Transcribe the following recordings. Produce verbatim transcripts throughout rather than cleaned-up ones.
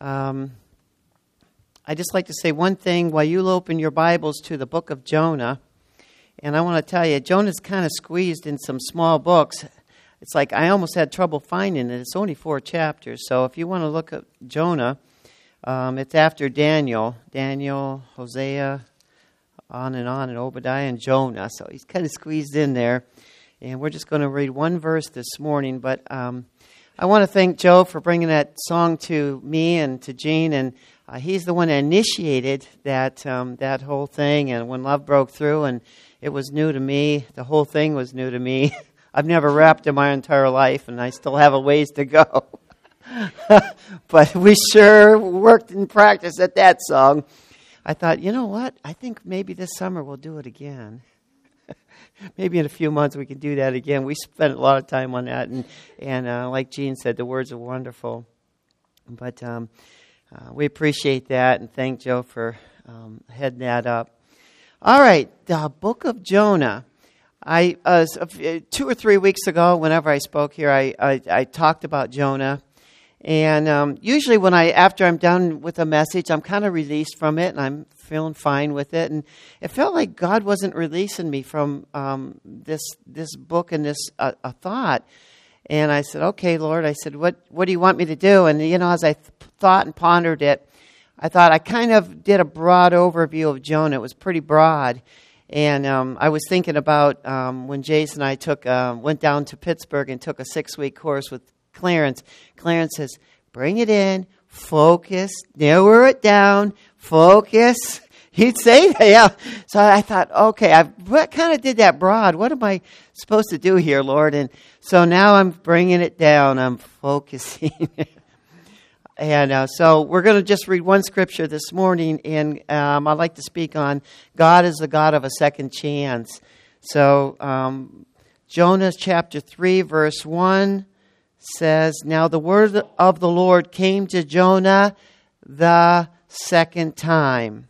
Um, I just like to say one thing while you open your Bibles to the book of Jonah. And I want to tell you, Jonah's kind of squeezed in some small books. It's like I almost had trouble finding it. It's only four chapters. So if you want to look at Jonah, um, it's after Daniel. Daniel, Hosea, on and on, and Obadiah and Jonah. So he's kind of squeezed in there. And we're just going to read one verse this morning. But um, I want to thank Joe for bringing that song to me and to Jean. And uh, he's the one that initiated that, um, that whole thing. And when love broke through, and it was new to me, the whole thing was new to me. I've never rapped in my entire life, and I still have a ways to go. But we sure worked in practice at that song. I thought, you know what? I think maybe this summer we'll do it again. Maybe in a few months we can do that again. We spent a lot of time on that, and, and uh, like Jean said, the words are wonderful. But um, uh, we appreciate that, and thank Joe for um, heading that up. All right, the book of Jonah. I uh, two or three weeks ago, whenever I spoke here, I I, I talked about Jonah, and um, usually when I after I'm done with a message, I'm kind of released from it, and I'm feeling fine with it. And it felt like God wasn't releasing me from um, this this book and this uh, a thought. And I said, "Okay, Lord," I said, "What what do you want me to do?" And you know, as I th- thought and pondered it, I thought I kind of did a broad overview of Jonah. It was pretty broad. And um, I was thinking about um, when Jason and I took uh, went down to Pittsburgh and took a six-week course with Clarence. Clarence says, bring it in, focus, narrow it down, focus. He'd say that, yeah. So I thought, okay, I kind of did that broad. What am I supposed to do here, Lord? And so now I'm bringing it down. I'm focusing. And uh, so we're going to just read one scripture this morning, and um, I'd like to speak on God is the God of a second chance. So um, Jonah chapter three, verse one says, Now the word of the Lord came to Jonah the second time.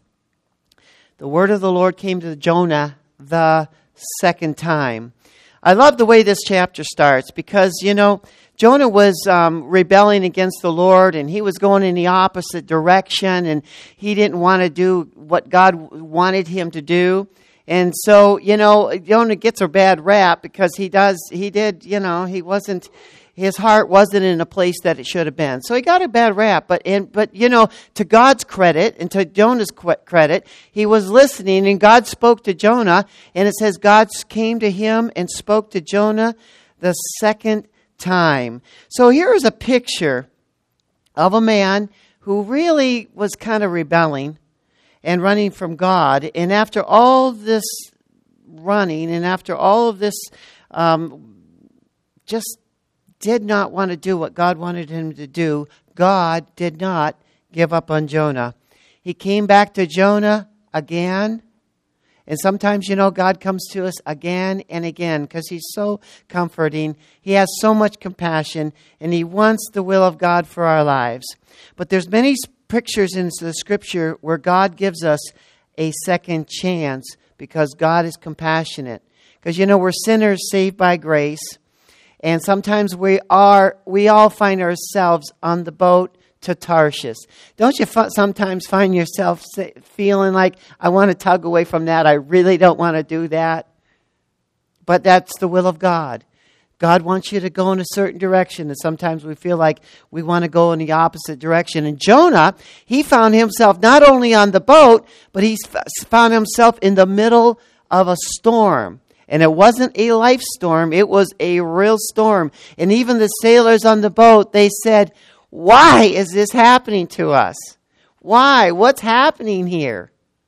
The word of the Lord came to Jonah the second time. I love the way this chapter starts because, you know, Jonah was um, rebelling against the Lord, and he was going in the opposite direction, and he didn't want to do what God wanted him to do. And so, you know, Jonah gets a bad rap because he does, he did, you know, he wasn't, his heart wasn't in a place that it should have been. So he got a bad rap. But, and, but you know, to God's credit and to Jonah's credit, he was listening, and God spoke to Jonah, and it says God came to him and spoke to Jonah the second time. So here is a picture of a man who really was kind of rebelling and running from God. And after all this running and after all of this, um, just did not want to do what God wanted him to do. God did not give up on Jonah. He came back to Jonah again. And sometimes, you know, God comes to us again and again because he's so comforting. He has so much compassion, and he wants the will of God for our lives. But there's many pictures in the scripture where God gives us a second chance because God is compassionate. Because, you know, we're sinners saved by grace. And sometimes we are, we all find ourselves on the boat to Tarshish. Don't you f- sometimes find yourself say, feeling like, I want to tug away from that. I really don't want to do that. But that's the will of God. God wants you to go in a certain direction. And sometimes we feel like we want to go in the opposite direction. And Jonah, he found himself not only on the boat, but he found himself in the middle of a storm. And it wasn't a life storm. It was a real storm. And even the sailors on the boat, they said, why is this happening to us? Why? What's happening here?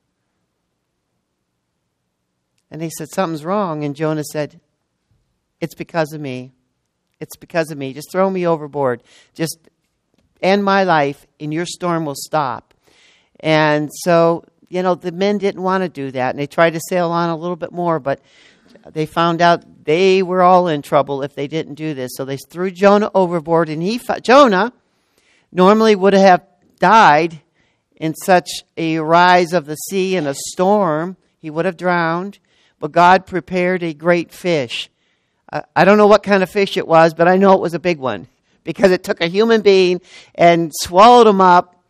And they said, something's wrong. And Jonah said, it's because of me. It's because of me. Just throw me overboard. Just end my life and your storm will stop. And so, you know, the men didn't want to do that. And they tried to sail on a little bit more, but they found out they were all in trouble if they didn't do this. So they threw Jonah overboard, and he, Jonah, normally would have died in such a rise of the sea and a storm. He would have drowned. But God prepared a great fish. Uh, I don't know what kind of fish it was, but I know it was a big one. Because it took a human being and swallowed him up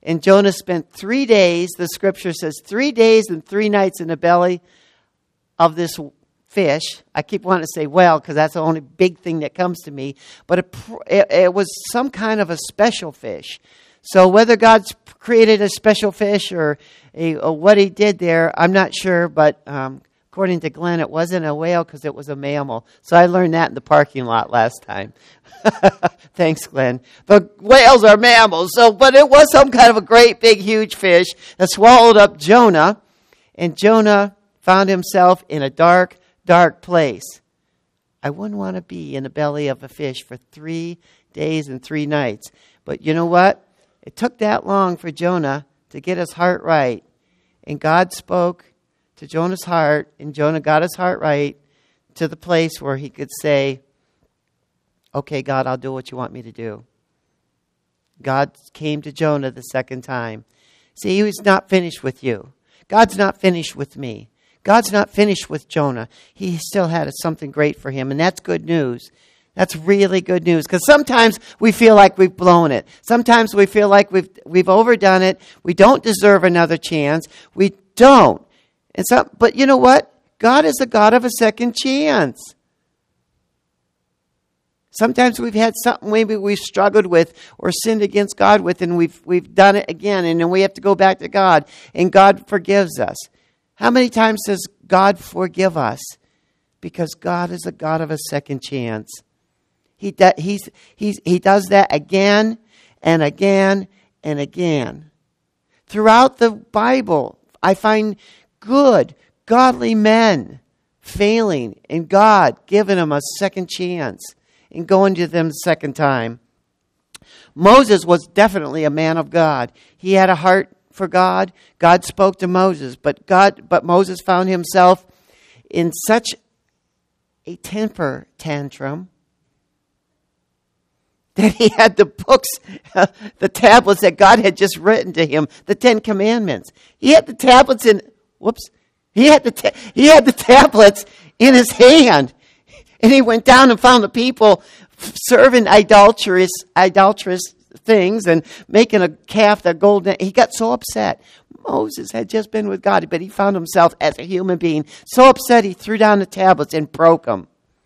And Jonah spent three days, the scripture says, three days and three nights in the belly of this fish. I keep wanting to say whale because that's the only big thing that comes to me. But it, it, it was some kind of a special fish. So whether God's created a special fish or, a, or what he did there, I'm not sure. But um, according to Glenn, it wasn't a whale because it was a mammal. So I learned that in the parking lot last time. Thanks, Glenn. But whales are mammals. So, but it was some kind of a great, big, huge fish that swallowed up Jonah. And Jonah found himself in a dark, dark place. I wouldn't want to be in the belly of a fish for three days and three nights. But you know what? It took that long for Jonah to get his heart right. And God spoke to Jonah's heart, and Jonah got his heart right to the place where he could say, okay, God, I'll do what you want me to do. God came to Jonah the second time. See, he was not finished with you. God's not finished with me. God's not finished with Jonah. He still had something great for him, and that's good news. That's really good news, because sometimes we feel like we've blown it. Sometimes we feel like we've we've overdone it. We don't deserve another chance. We don't. And so, but you know what? God is a God of a second chance. Sometimes we've had something maybe we've struggled with or sinned against God with, and we've we've done it again, and then we have to go back to God, and God forgives us. How many times does God forgive us? Because God is a God of a second chance. He, do, he's, he's, he does that again and again and again. Throughout the Bible, I find good, godly men failing, and God giving them a second chance and going to them the second time. Moses was definitely a man of God. He had a heart for God. God spoke to Moses, but God, but Moses found himself in such a temper tantrum that he had the books, uh, the tablets that God had just written to him, the Ten Commandments. He had the tablets in, whoops, he had the ta- he had the tablets in his hand, and he went down and found the people serving idolatrous, idolatrous things and making a calf, that golden. He got so upset. Moses had just been with God, but he found himself as a human being so upset he threw down the tablets and broke them.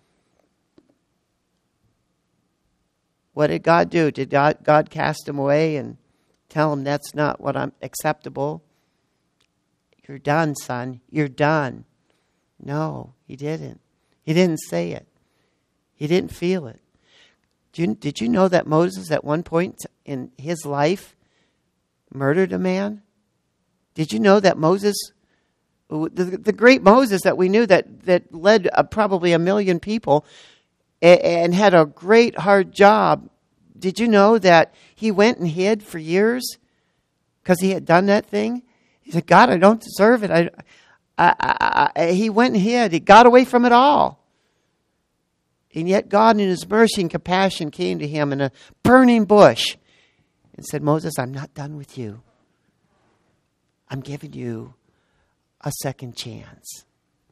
What did God do? Did God, God cast him away and tell him that's not what I'm acceptable? You're done, son. You're done. No, he didn't. He didn't say it. He didn't feel it. Did you, did you know that Moses at one point in his life murdered a man? Did you know that Moses, the, the great Moses that we knew that, that led a, probably a million people and, and had a great hard job, did you know that he went and hid for years because he had done that thing? He said, God, I don't deserve it. I, I, I, I, he went and hid. He got away from it all. And yet God in his mercy and compassion came to him in a burning bush and said, Moses, I'm not done with you. I'm giving you a second chance.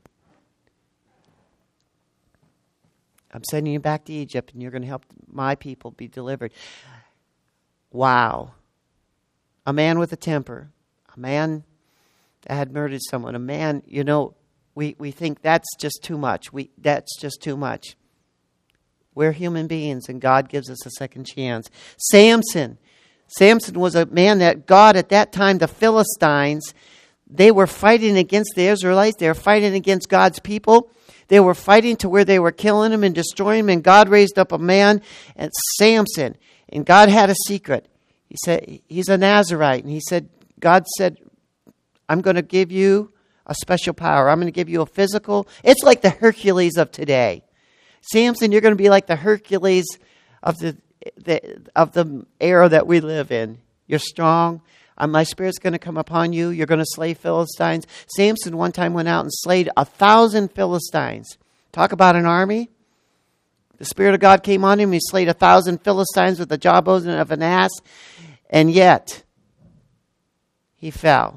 I'm sending you back to Egypt, and you're going to help my people be delivered. Wow. A man with a temper. A man that had murdered someone. A man, you know, we, we think that's just too much. We That's just too much. We're human beings, and God gives us a second chance. Samson. Samson was a man that God, at that time, the Philistines, they were fighting against the Israelites. They were fighting against God's people. They were fighting to where they were killing them and destroying them. And God raised up a man, and Samson. And God had a secret. He said, he's a Nazirite. And he said, God said, I'm going to give you a special power. I'm going to give you a physical. It's like the Hercules of today. Samson, you're going to be like the Hercules of the, the of the era that we live in. You're strong. Um, my spirit's going to come upon you. You're going to slay Philistines. Samson one time went out and slayed a thousand Philistines. Talk about an army. The Spirit of God came on him. He slayed a thousand Philistines with the jawbone of an ass. And yet, he fell.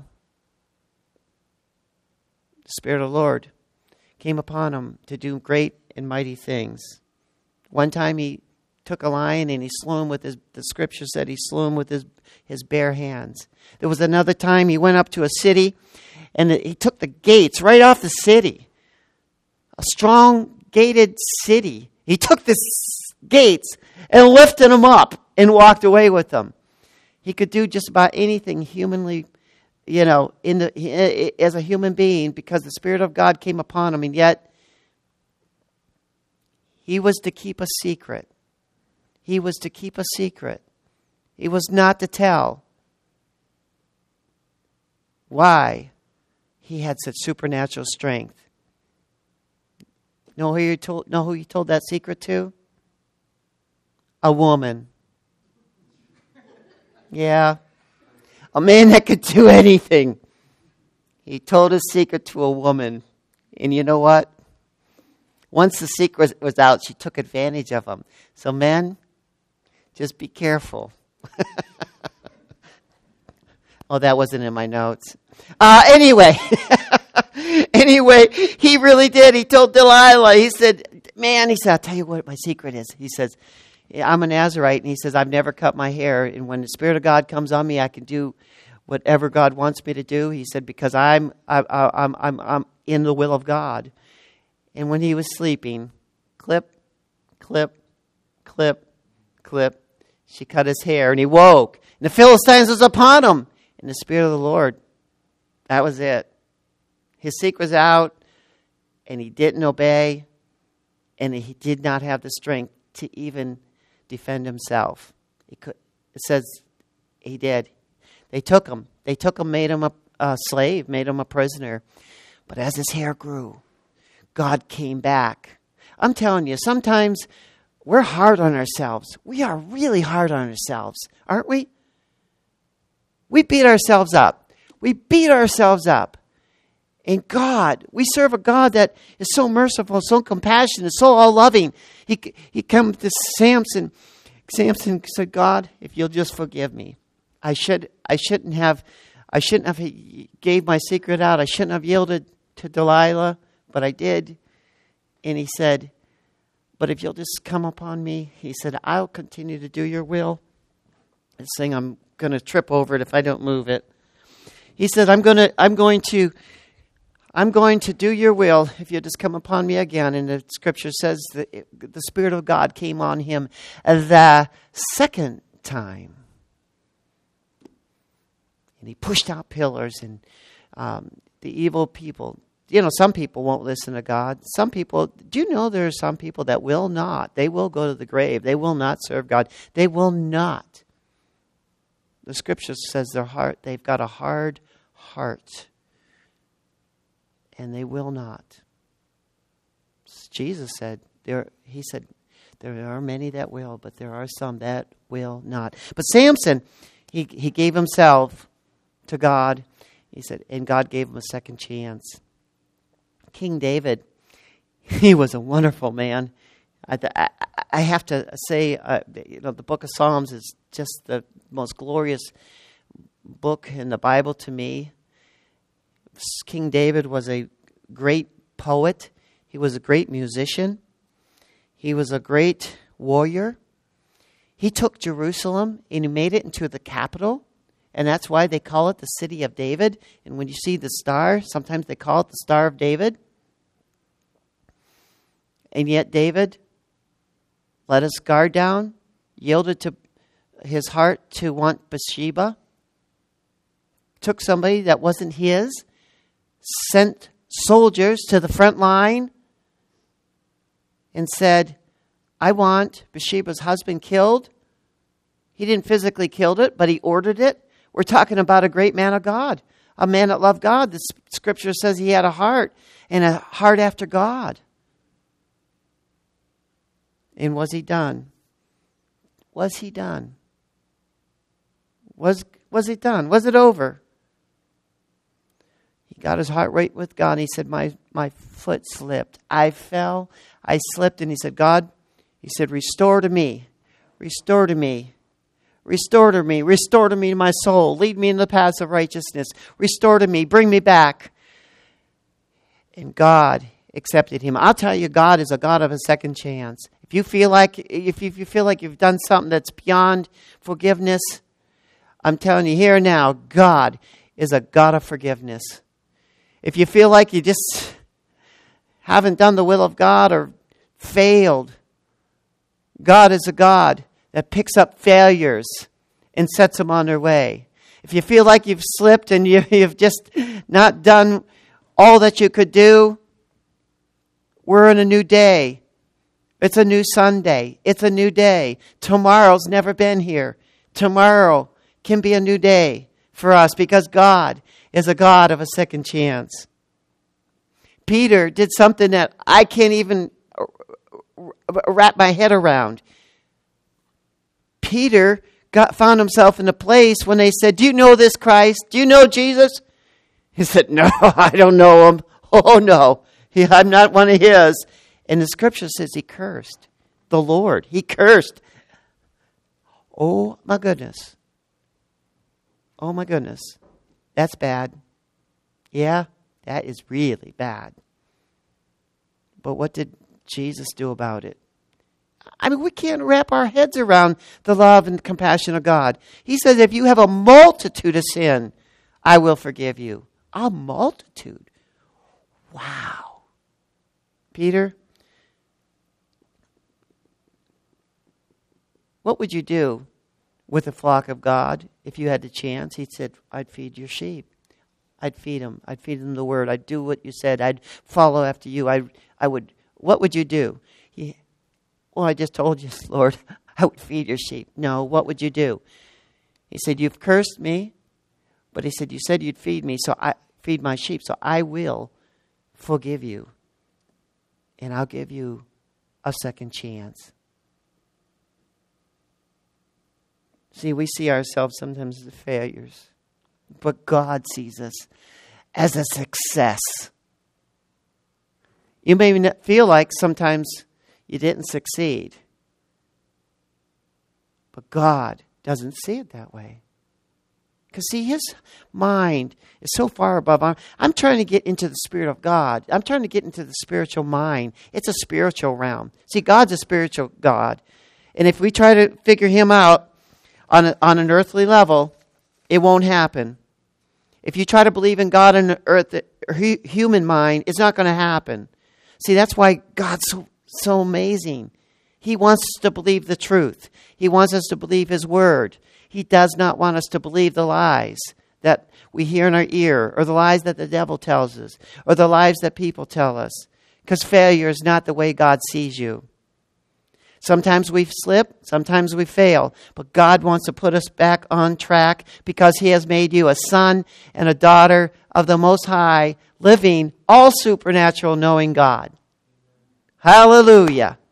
The Spirit of the Lord came upon him to do great and mighty things. One time he took a lion and he slew him with his, the scripture said he slew him with his, his bare hands. There was another time he went up to a city and he took the gates right off the city. A strong gated city. He took the gates and lifted them up and walked away with them. He could do just about anything humanly, you know, in the as a human being because the Spirit of God came upon him, and yet he was to keep a secret. He was to keep a secret. He was not to tell. Why? He had such supernatural strength. Know who you told? Know who you told that secret to? A woman. Yeah. A man that could do anything. He told his secret to a woman. And you know what? Once the secret was out, she took advantage of him. So men, just be careful. Oh, that wasn't in my notes. Uh, anyway. Anyway, he really did. He told Delilah, he said, man, he said, I'll tell you what my secret is. He says, I'm a Nazarite, and he says, I've never cut my hair, and when the Spirit of God comes on me, I can do whatever God wants me to do. He said, because I'm I, I, I'm I'm I'm in the will of God. And when he was sleeping, clip, clip, clip, clip, she cut his hair, and he woke, and the Philistines was upon him, and the Spirit of the Lord, that was it. His secret was out, and he didn't obey, and he did not have the strength to even defend himself. He could, it says he did. They took him. They took him, made him a, a slave, made him a prisoner. But as his hair grew, God came back. I'm telling you, sometimes we're hard on ourselves. We are really hard on ourselves, aren't we? We beat ourselves up. We beat ourselves up. And God, we serve a God that is so merciful, so compassionate, so all-loving. He he came to Samson. Samson said, God, if you'll just forgive me. I should I shouldn't have I shouldn't have gave my secret out. I shouldn't have yielded to Delilah, but I did. And he said, but if you'll just come upon me, he said, I'll continue to do your will. This thing, I'm going to trip over it if I don't move it. He said, I'm going to I'm going to I'm going to do your will if you just come upon me again. And the scripture says that it, the Spirit of God came on him the second time. And he pushed out pillars and um, the evil people. You know, some people won't listen to God. Some people, do you know there are some people that will not? They will go to the grave. They will not serve God. They will not. The scripture says their heart, they've got a hard heart. And they will not. Jesus said, there. He said, there are many that will, but there are some that will not. But Samson, he, he gave himself to God. He said, and God gave him a second chance. King David, he was a wonderful man. I, I, I have to say, uh, you know, the book of Psalms is just the most glorious book in the Bible to me. King David was a great poet. He was a great musician. He was a great warrior. He took Jerusalem and he made it into the capital. And that's why they call it the city of David. And when you see the star, sometimes they call it the Star of David. And yet David let his guard down, yielded to his heart to want Bathsheba, took somebody that wasn't his, sent soldiers to the front line and said, I want Bathsheba's husband killed. He didn't physically kill it, but he ordered it. We're talking about a great man of God, a man that loved God. The scripture says he had a heart and a heart after God. And was he done? Was he done? Was, was it done? Was it over? He got his heart right with God. And he said, my, my foot slipped. I fell. I slipped. And he said, God, he said, restore to me. Restore to me. Restore to me. Restore to me my soul. Lead me in the paths of righteousness. Restore to me. Bring me back. And God accepted him. I'll tell you, God is a God of a second chance. If you feel like if you, if you feel like you've done something that's beyond forgiveness, I'm telling you here now, God is a God of forgiveness. If you feel like you just haven't done the will of God or failed, God is a God that picks up failures and sets them on their way. If you feel like you've slipped and you, you've just not done all that you could do, we're in a new day. It's a new Sunday. It's a new day. Tomorrow's never been here. Tomorrow can be a new day for us because God is a God of a second chance. Peter did something that I can't even wrap my head around. Peter got found himself in a place when they said, "Do you know this Christ? Do you know Jesus?" He said, "No, I don't know him. Oh, no. He, I'm not one of his." And the scripture says he cursed the Lord. He cursed. Oh, my goodness. Oh, my goodness. That's bad. Yeah, that is really bad. But what did Jesus do about it? I mean, we can't wrap our heads around the love and compassion of God. He says, if you have a multitude of sin, I will forgive you. A multitude. Wow. Peter, what would you do with a flock of God if you had the chance? He said, I'd feed your sheep. I'd feed them. I'd feed them the word. I'd do what you said. I'd follow after you. I, I would. What would you do? He, well, I just told you, Lord, I would feed your sheep. No, what would you do? He said, you've cursed me, but he said, you said you'd feed me, so I feed my sheep, so I will forgive you, and I'll give you a second chance. See, we see ourselves sometimes as failures, but God sees us as a success. You may not feel like sometimes you didn't succeed, but God doesn't see it that way. Because, see, his mind is so far above. I'm, I'm trying to get into the Spirit of God. I'm trying to get into the spiritual mind. It's a spiritual realm. See, God's a spiritual God. And if we try to figure him out on, a, on an earthly level, it won't happen. If you try to believe in God in the earth, human mind, it's not going to happen. See, that's why God's so, so amazing. He wants us to believe the truth. He wants us to believe his word. He does not want us to believe the lies that we hear in our ear, or the lies that the devil tells us, or the lies that people tell us. Because failure is not the way God sees you. Sometimes we slip, sometimes we fail, but God wants to put us back on track because he has made you a son and a daughter of the Most High, living, all supernatural, knowing God. Hallelujah.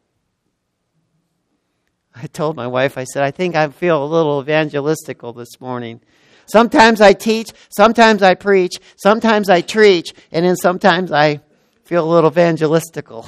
I told my wife, I said, I think I feel a little evangelistical this morning. Sometimes I teach, sometimes I preach, sometimes I preach, and then sometimes I feel a little evangelistical.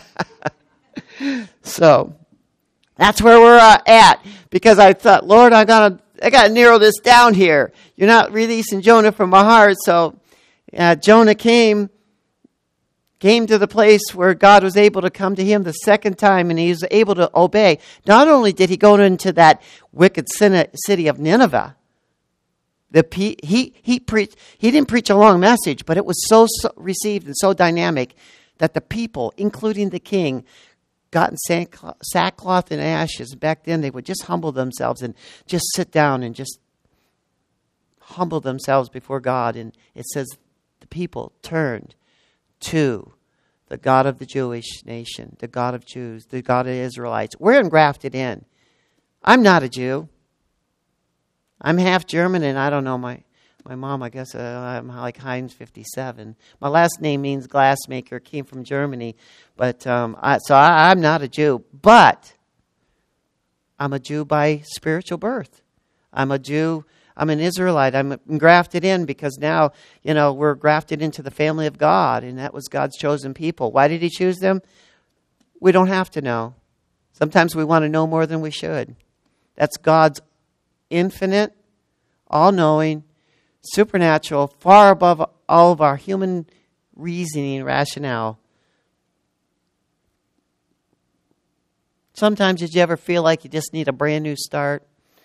So, that's where we're uh, at, because I thought, Lord, I gotta, I gotta narrow this down here. You're not releasing Jonah from my heart, so uh, Jonah came, came to the place where God was able to come to him the second time, and he was able to obey. Not only did he go into that wicked city of Nineveh, the he he preached. He didn't preach a long message, but it was so, so received and so dynamic that the people, including the king, got in sackcloth and ashes. Back then, they would just humble themselves and just sit down and just humble themselves before God. And it says the people turned to the God of the Jewish nation, the God of Jews, the God of the Israelites. We're engrafted in. I'm not a Jew. I'm half German, and I don't know, my, my mom, I guess uh, I'm like Heinz fifty-seven. My last name means glassmaker, came from Germany. But um, I, so I, I'm not a Jew, but I'm a Jew by spiritual birth. I'm a Jew. I'm an Israelite. I'm grafted in because now, you know, we're grafted into the family of God, and that was God's chosen people. Why did he choose them? We don't have to know. Sometimes we want to know more than we should. That's God's infinite, all-knowing, supernatural, far above all of our human reasoning and rationale. Sometimes did you ever feel like you just need a brand new start?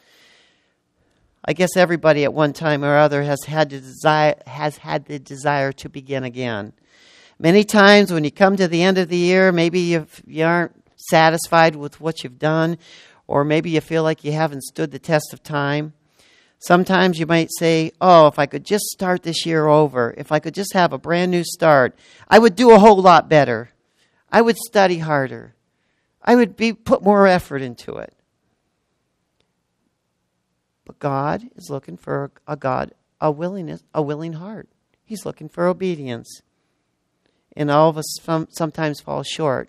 I guess everybody at one time or other has had the desire, has had the desire to begin again. Many times when you come to the end of the year, maybe you've, you aren't satisfied with what you've done, or maybe you feel like you haven't stood the test of time. Sometimes you might say, oh, if I could just start this year over, if I could just have a brand new start, I would do a whole lot better. I would study harder. I would be put more effort into it. But God is looking for a God, a willingness, a willing heart. He's looking for obedience. And all of us sometimes fall short.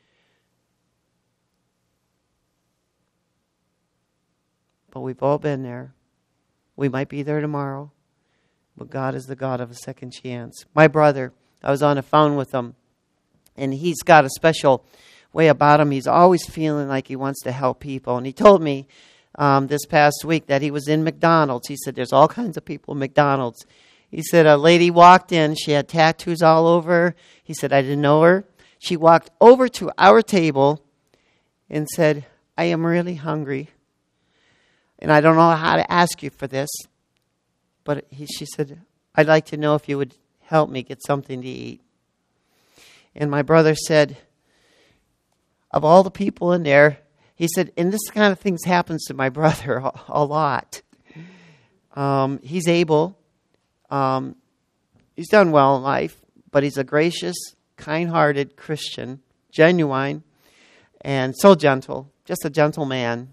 But we've all been there. We might be there tomorrow. But God is the God of a second chance. My brother, I was on the phone with him. And he's got a special way about him. He's always feeling like he wants to help people. And he told me um, this past week that he was in McDonald's. He said, there's all kinds of people in McDonald's. He said, a lady walked in. She had tattoos all over her. He said, I didn't know her. She walked over to our table and said, I am really hungry. And I don't know how to ask you for this. But he, she said, I'd like to know if you would help me get something to eat. And my brother said, of all the people in there, he said, and this kind of things happens to my brother a, a lot. Um, he's able, um, he's done well in life, but he's a gracious, kind-hearted Christian, genuine, and so gentle, just a gentle man.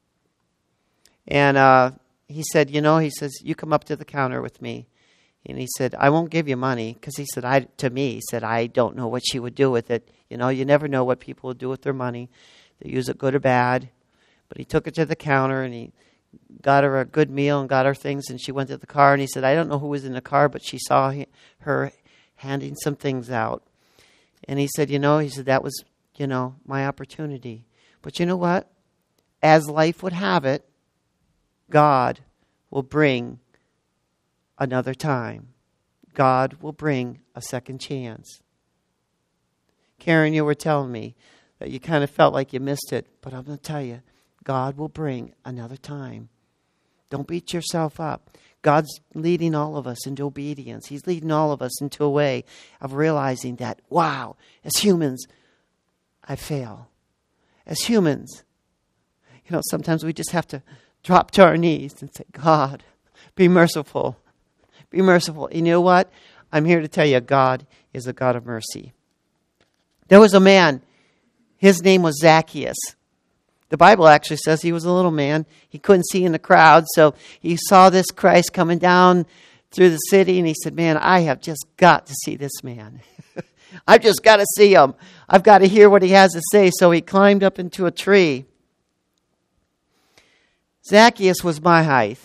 And uh, he said, you know, he says, you come up to the counter with me. And he said, I won't give you money, because he said, I to me, he said, I don't know what she would do with it. You know, you never know what people would do with their money. They use it good or bad. But he took her to the counter, and he got her a good meal and got her things, and she went to the car. And he said, I don't know who was in the car, but she saw he, her handing some things out. And he said, you know, he said, that was, you know, my opportunity. But you know what? As life would have it, God will bring another time. God will bring a second chance. Karen, you were telling me that you kind of felt like you missed it, but I'm going to tell you, God will bring another time. Don't beat yourself up. God's leading all of us into obedience. He's leading all of us into a way of realizing that, wow, as humans, I fail. As humans, you know, sometimes we just have to drop to our knees and say, God, be merciful. Be merciful. And you know what? I'm here to tell you, God is a God of mercy. There was a man. His name was Zacchaeus. The Bible actually says he was a little man. He couldn't see in the crowd, so he saw this Christ coming down through the city, and he said, man, I have just got to see this man. I've just got to see him. I've got to hear what he has to say. So he climbed up into a tree. Zacchaeus was my height.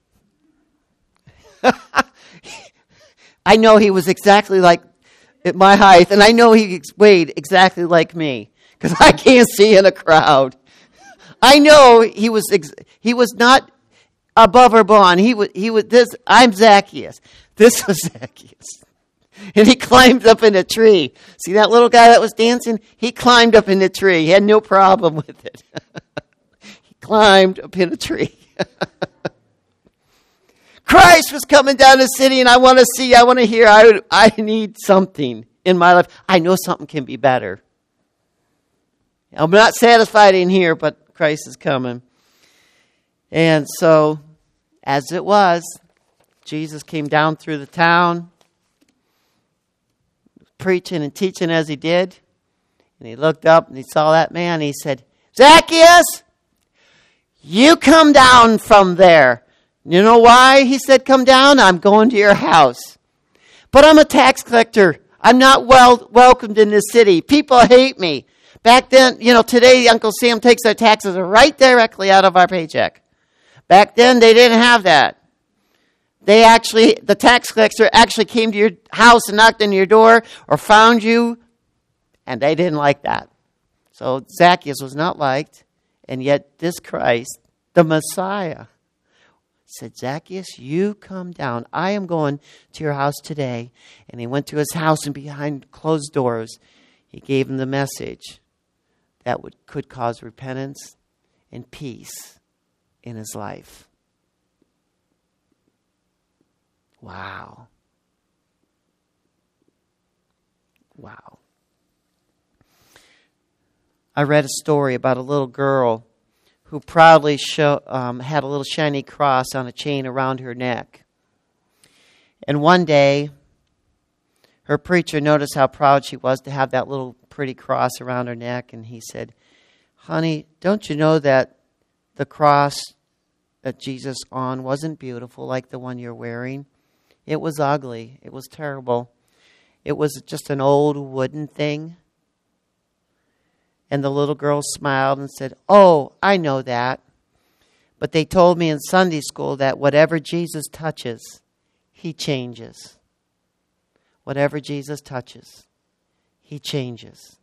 I know he was exactly like at my height, and I know he weighed exactly like me, because I can't see in a crowd. I know he was ex- he was not above or below. He was he was this. I'm Zacchaeus. This was Zacchaeus, and he climbed up in a tree. See that little guy that was dancing? He climbed up in the tree. He had no problem with it. He climbed up in a tree. Christ was coming down the city, and I want to see, I want to hear, I would, I need something in my life. I know something can be better. I'm not satisfied in here, but Christ is coming. And so, as it was, Jesus came down through the town, preaching and teaching as he did. And he looked up and he saw that man. And he said, Zacchaeus, you come down from there. You know why? He said, come down. I'm going to your house. But I'm a tax collector. I'm not well welcomed in this city. People hate me. Back then, you know, today Uncle Sam takes our taxes right directly out of our paycheck. Back then, they didn't have that. They actually, the tax collector actually came to your house and knocked on your door or found you, and they didn't like that. So Zacchaeus was not liked, and yet this Christ, the Messiah, said, Zacchaeus, you come down. I am going to your house today. And he went to his house, and behind closed doors, he gave him the message that would could cause repentance and peace in his life. Wow. Wow. I read a story about a little girl who proudly show, um, had a little shiny cross on a chain around her neck. And one day, her preacher noticed how proud she was to have that little pretty cross around her neck, and he said, "Honey, don't you know that the cross that Jesus on wasn't beautiful like the one you're wearing? It was ugly. It was terrible. It was just an old wooden thing." And the little girl smiled and said, "Oh, I know that. But they told me in Sunday school that whatever Jesus touches, he changes. Whatever Jesus touches, he changes."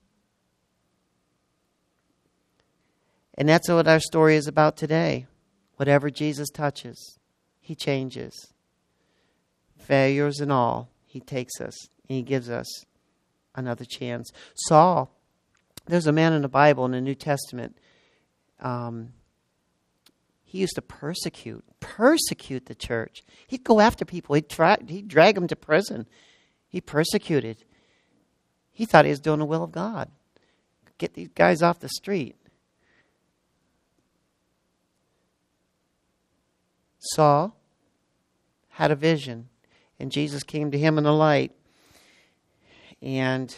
And that's what our story is about today. Whatever Jesus touches, he changes. Failures and all, he takes us and he gives us another chance. Saul, there's a man in the Bible in the New Testament. Um, he used to persecute, persecute the church. He'd go after people. He'd, try, he'd drag them to prison. He persecuted. He thought he was doing the will of God. Get these guys off the street. Saul had a vision, and Jesus came to him in the light. And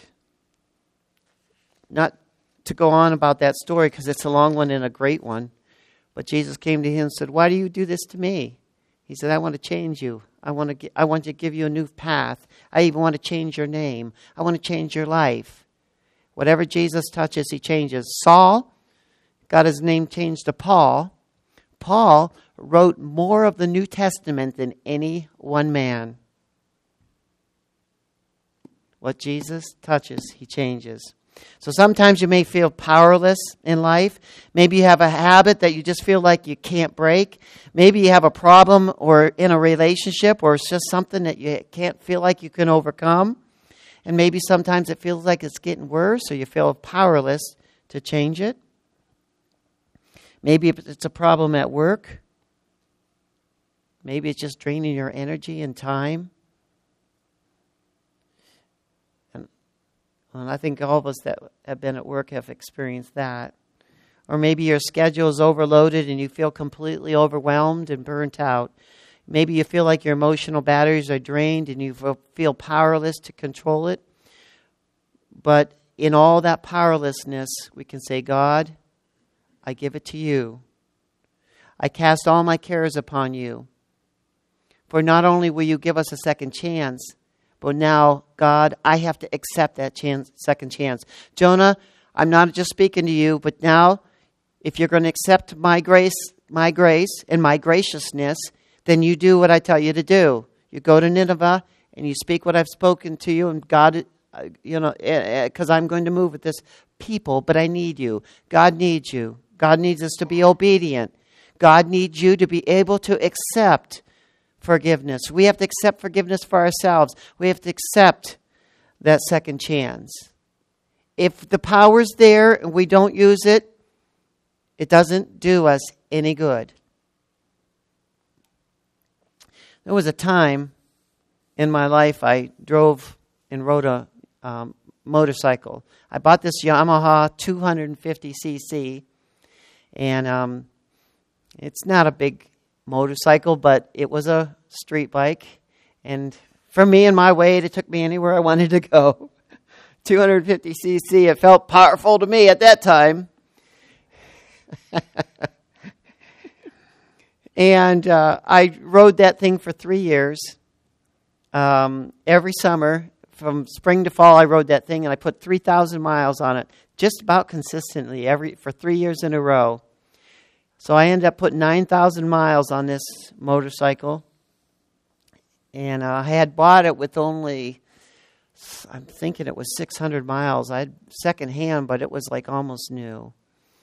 not to go on about that story because it's a long one and a great one, but Jesus came to him and said, "Why do you do this to me?" He said, "I want to change you. I want to get, I want to give you a new path. I even want to change your name. I want to change your life." Whatever Jesus touches, he changes. Saul got his name changed to Paul. Paul wrote more of the New Testament than any one man. What Jesus touches, he changes. So sometimes you may feel powerless in life. Maybe you have a habit that you just feel like you can't break. Maybe you have a problem or in a relationship, or it's just something that you can't feel like you can overcome. And maybe sometimes it feels like it's getting worse, or you feel powerless to change it. Maybe it's a problem at work. Maybe it's just draining your energy and time. And I think all of us that have been at work have experienced that. Or maybe your schedule is overloaded and you feel completely overwhelmed and burnt out. Maybe you feel like your emotional batteries are drained and you feel powerless to control it. But in all that powerlessness, we can say, "God, I give it to you. I cast all my cares upon you. For not only will you give us a second chance, but now, God, I have to accept that chance, second chance." Jonah, I'm not just speaking to you, but now, if you're going to accept my grace, my grace and my graciousness, then you do what I tell you to do. You go to Nineveh and you speak what I've spoken to you, and God, you know, because I'm going to move with this people, but I need you. God needs you. God needs us to be obedient. God needs you to be able to accept forgiveness. We have to accept forgiveness for ourselves. We have to accept that second chance. If the power's there and we don't use it, it doesn't do us any good. There was a time in my life I drove and rode a um, motorcycle. I bought this Yamaha two fifty c c, and um, it's not a big motorcycle, but it was a street bike, and for me and my weight, it took me anywhere I wanted to go. two fifty c c, it felt powerful to me at that time. And uh, I rode that thing for three years. Um, every summer, from spring to fall, I rode that thing, and I put three thousand miles on it, just about consistently, every for three years in a row. So I ended up putting nine thousand miles on this motorcycle. And uh, I had bought it with only, I'm thinking it was six hundred miles. I had secondhand, but it was like almost new.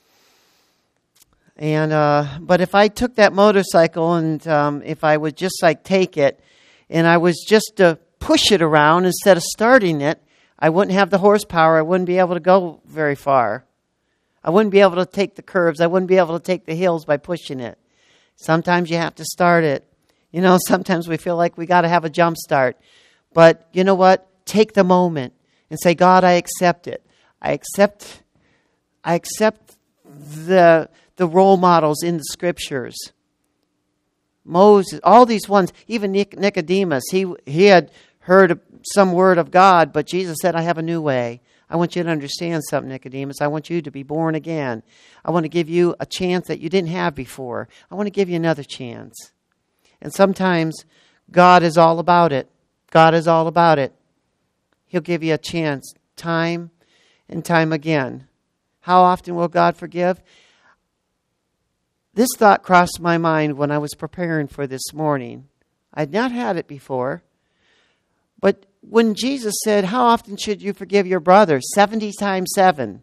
And uh, but if I took that motorcycle and um, if I would just like take it and I was just to push it around instead of starting it, I wouldn't have the horsepower. I wouldn't be able to go very far. I wouldn't be able to take the curves. I wouldn't be able to take the hills by pushing it. Sometimes you have to start it. You know, sometimes we feel like we got to have a jump start. But you know what? Take the moment and say, God, I accept it. I accept I accept the the role models in the scriptures. Moses, all these ones, even Nicodemus, he he had heard some word of God, but Jesus said, I have a new way. I want you to understand something, Nicodemus. I want you to be born again. I want to give you a chance that you didn't have before. I want to give you another chance. And sometimes God is all about it. God is all about it. He'll give you a chance time and time again. How often will God forgive? This thought crossed my mind when I was preparing for this morning. I'd not had it before. But when Jesus said, how often should you forgive your brother? seventy times seven.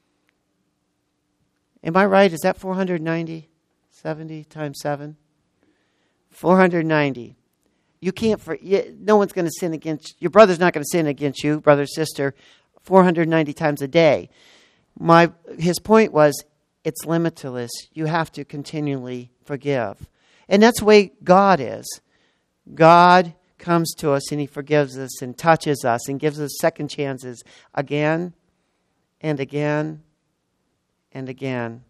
Am I right? Is that four hundred ninety? seventy times seven? four hundred ninety. You can't, for, no one's going to sin against, your brother's not going to sin against you, brother, sister, four hundred ninety times a day. My, his point was, it's limitless. You have to continually forgive. And that's the way God is. God comes to us and he forgives us and touches us and gives us second chances again and again and again.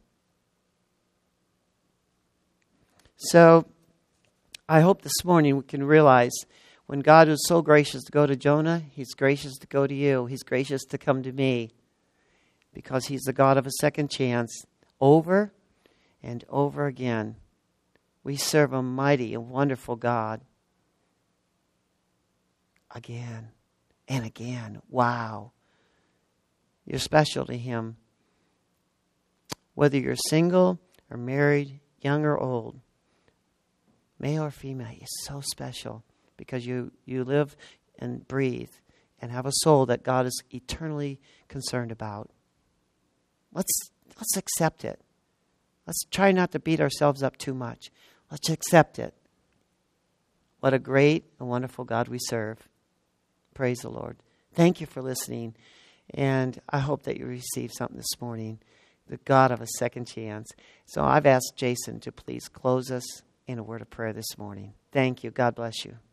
So I hope this morning we can realize when God was so gracious to go to Jonah, he's gracious to go to you. He's gracious to come to me because he's the God of a second chance over and over again. We serve a mighty and wonderful God. Again and again. Wow. You're special to him. Whether you're single or married, young or old, male or female, you're so special because you, you live and breathe and have a soul that God is eternally concerned about. Let's let's accept it. Let's try not to beat ourselves up too much. Let's accept it. What a great and wonderful God we serve. Praise the Lord. Thank you for listening. And I hope that you received something this morning. The God of a second chance. So I've asked Jason to please close us in a word of prayer this morning. Thank you. God bless you.